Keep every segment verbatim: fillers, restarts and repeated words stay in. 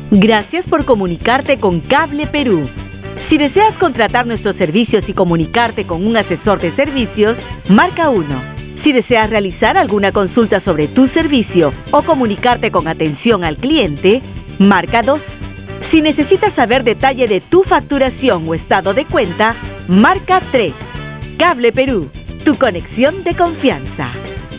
Gracias por comunicarte con Cable Perú. Si deseas contratar nuestros servicios y comunicarte con un asesor de servicios, marca uno. Si deseas realizar alguna consulta sobre tu servicio o comunicarte con atención al cliente, marca dos. Si necesitas saber detalle de tu facturación o estado de cuenta, marca tres. Cable Perú, tu conexión de confianza.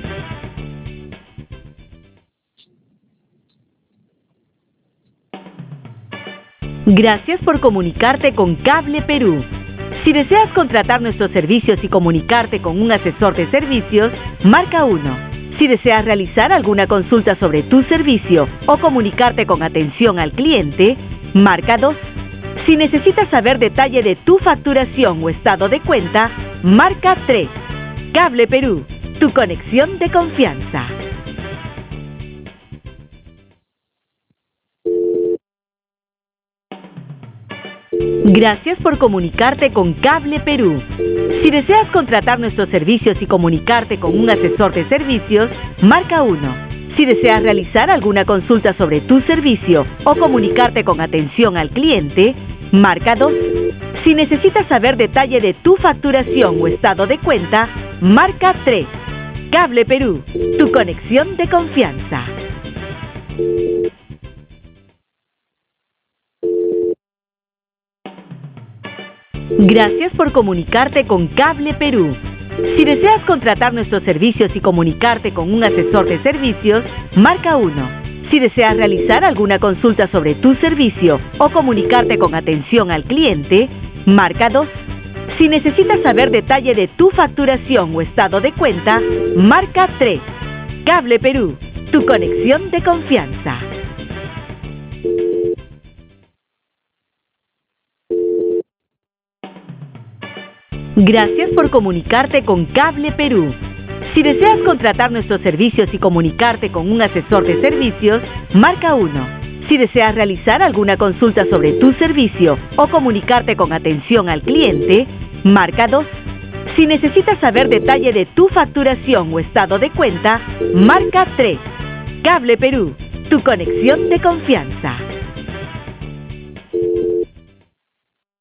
Gracias por comunicarte con Cable Perú. Si deseas contratar nuestros servicios y comunicarte con un asesor de servicios, marca uno. Si deseas realizar alguna consulta sobre tu servicio o comunicarte con atención al cliente, marca dos. Si necesitas saber detalle de tu facturación o estado de cuenta, marca tres. Cable Perú, tu conexión de confianza. Gracias por comunicarte con Cable Perú. Si deseas contratar nuestros servicios y comunicarte con un asesor de servicios, marca uno. Si deseas realizar alguna consulta sobre tu servicio o comunicarte con atención al cliente, marca dos. Si necesitas saber detalle de tu facturación o estado de cuenta, marca tres. Cable Perú, tu conexión de confianza. Gracias por comunicarte con Cable Perú. Si deseas contratar nuestros servicios y comunicarte con un asesor de servicios, marca uno. Si deseas realizar alguna consulta sobre tu servicio o comunicarte con atención al cliente, marca dos. Si necesitas saber detalle de tu facturación o estado de cuenta, marca tres. Cable Perú, tu conexión de confianza. Gracias por comunicarte con Cable Perú. Si deseas contratar nuestros servicios y comunicarte con un asesor de servicios, marca uno. Si deseas realizar alguna consulta sobre tu servicio o comunicarte con atención al cliente, marca dos. Si necesitas saber detalle de tu facturación o estado de cuenta, marca tres. Cable Perú, tu conexión de confianza.